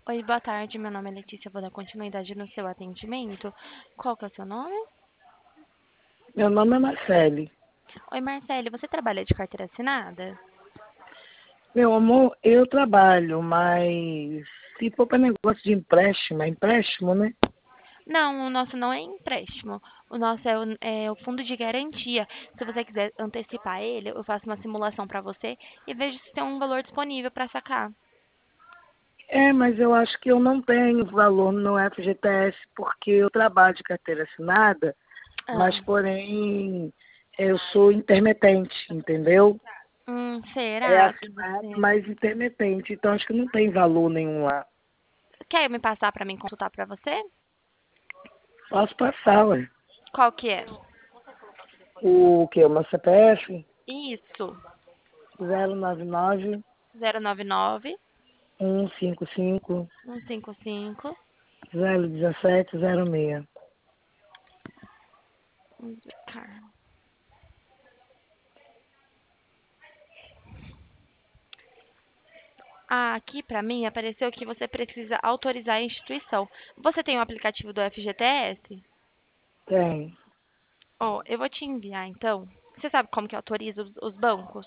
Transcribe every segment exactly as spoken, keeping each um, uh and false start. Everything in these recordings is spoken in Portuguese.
Oi, boa tarde. Meu nome é Letícia. Vou dar continuidade no seu atendimento. Qual que é o seu nome? Meu nome é Marcele. Oi, Marcele. Você trabalha de carteira assinada? Meu amor, eu trabalho, mas se for para negócio de empréstimo, é empréstimo, né? Não, o nosso não é empréstimo. O nosso é o, é o fundo de garantia. Se você quiser antecipar ele, eu faço uma simulação para você e vejo se tem um valor disponível para sacar. É, mas eu acho que eu não tenho valor no F G T S porque eu trabalho de carteira assinada, mas Ah, porém eu sou intermitente, entendeu? hum, É será que assinado, você mas intermitente, então acho que não tem valor nenhum lá. quer me passar para mim consultar para você? Posso passar, ué. Qual que é? O que? O meu C P F? Isso. zero nove nove zero nove nove, um cinco cinco um cinco cinco. zero um sete zero seis. Vamos ver, cara. Ah, aqui para mim apareceu que você precisa autorizar a instituição. Você tem o aplicativo do F G T S? Tem. Ó, eu vou te enviar então. Você sabe como que autoriza os, os bancos?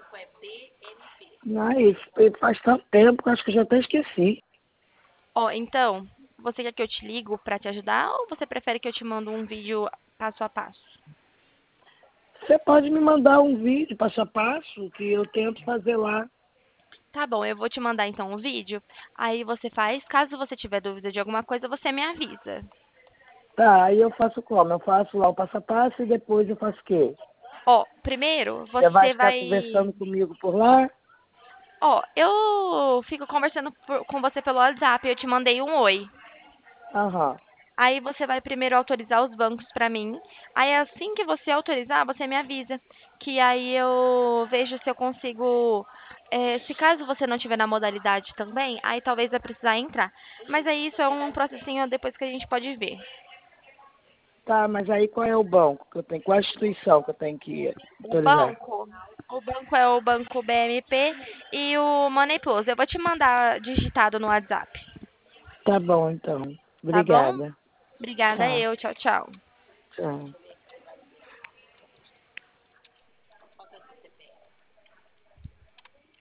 Mas faz tanto tempo que eu acho que eu já até esqueci. Ó, então, você quer que eu te ligo para te ajudar ou você prefere que eu te mando um vídeo passo a passo? Você pode me mandar um vídeo passo a passo que eu tento fazer lá. Tá bom, eu vou te mandar então um vídeo. Aí você faz. Caso você tiver dúvida de alguma coisa, você me avisa. Tá, aí eu faço como? Eu faço lá o passo a passo e depois eu faço o quê? Ó, primeiro Você vai você ficar vai. conversando comigo por lá? Ó, eu fico conversando por- com você pelo WhatsApp. Eu te mandei um oi. Aham. Aí você vai primeiro autorizar os bancos para mim. Aí assim que você autorizar, você me avisa. Que aí eu vejo se eu consigo. Eh, se caso você não tiver na modalidade também, aí talvez vai precisar entrar. Mas aí isso é um processinho depois que a gente pode ver. Tá, mas aí qual é o banco que eu tenho? Qual a instituição que eu tenho que O autorizar? banco, o banco é o banco B M P e o Money Plus. Eu vou te mandar digitado no WhatsApp, Tá bom, então. tá bom? Obrigada. Obrigada Tá. eu. Tchau, tchau. Tchau.